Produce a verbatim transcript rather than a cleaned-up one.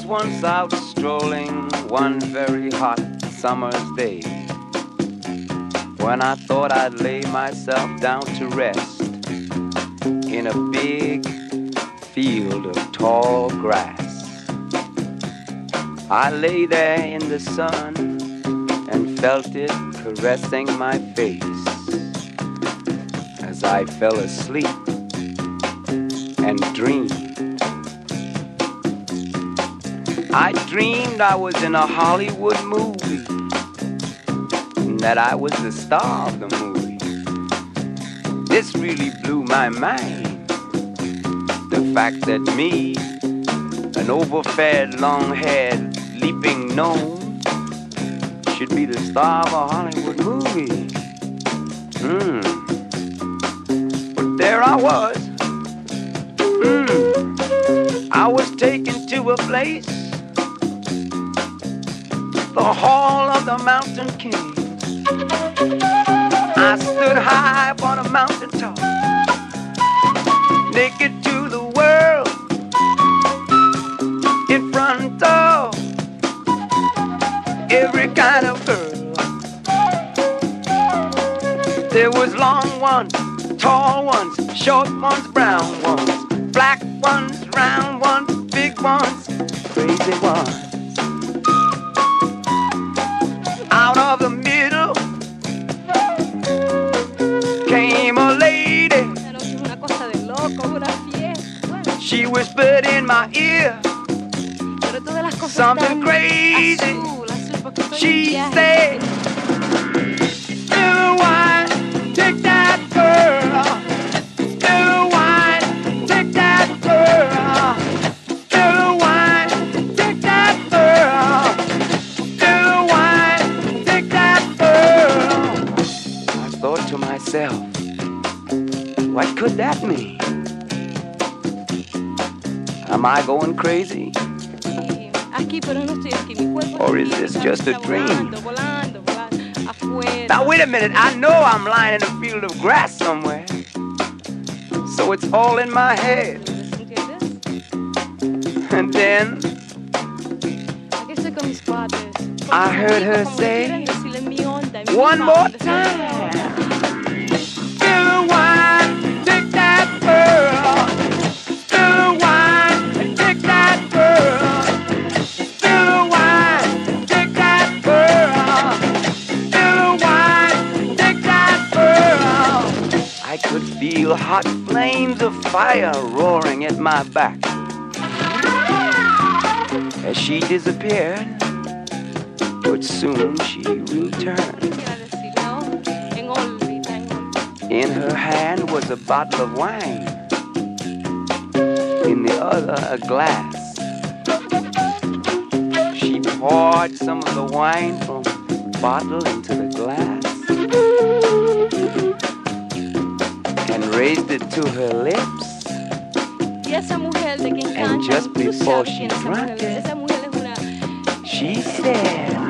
once out strolling one very hot summer's day, when I thought I'd lay myself down to rest in a big field of tall grass. I lay there in the sun and felt it caressing my face as I fell asleep and dreamed. I dreamed I was in a Hollywood movie, and that I was the star of the movie. This really blew my mind, the fact that me, an overfed, long-haired, leaping gnome, should be the star of a Hollywood movie. Hmm. But there I was. Hmm. I was taken to a place, the Hall of the Mountain King. I stood high upon a mountain top, naked to the world, in front of every kind of girl. There was long ones, tall ones, short ones, brown ones, black ones, round ones, big ones, crazy ones. Out of the middle came a lady. She whispered in my ear something crazy. She said, "Still wine, take that girl. Still wine, take that girl. Still wine, take that girl. Still wine, take that girl." I thought to myself, what could that mean? Am I going crazy? Or is this just a dream? Now wait a minute, I know I'm lying in a field of grass somewhere, so it's all in my head. And then I heard her say one more time, "Still wine, take that girl. Still wine, and take that girl. Still wine, take that girl. Still wine, take that girl." I could feel hot flames of fire roaring at my back as she disappeared, but soon she returned. In her hand was a bottle of wine, in the other a glass. She poured some of the wine from the bottle into the glass and raised it to her lips. And just before she drank it, she said,